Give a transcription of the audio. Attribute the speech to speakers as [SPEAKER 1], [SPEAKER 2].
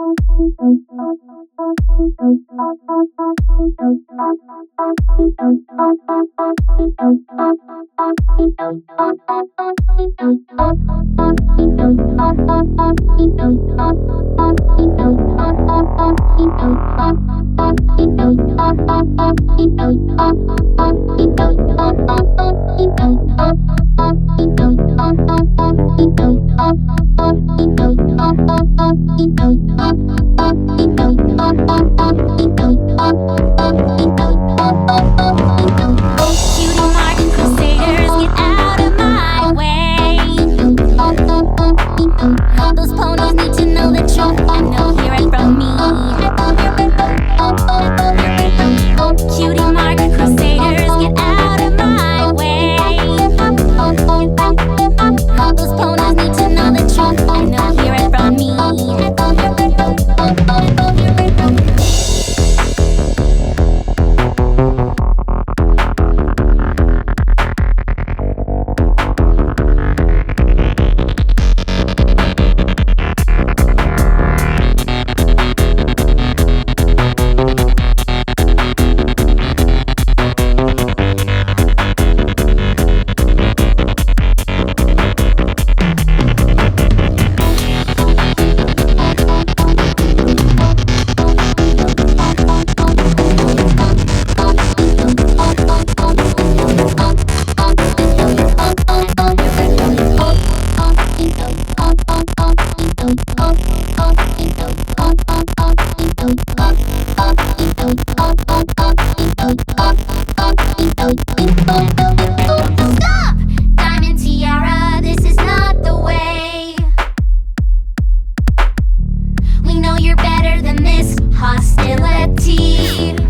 [SPEAKER 1] Cutie Mark Crusaders, get out of my way. Those ponies need to know the truth, and they'll hear it from me. Cutie Mark Crusaders, get out of my way. Those ponies need to know the truth, and they'll hear it from me. Stop! Diamond Tiara, this is not the way. We know you're better than this hostility.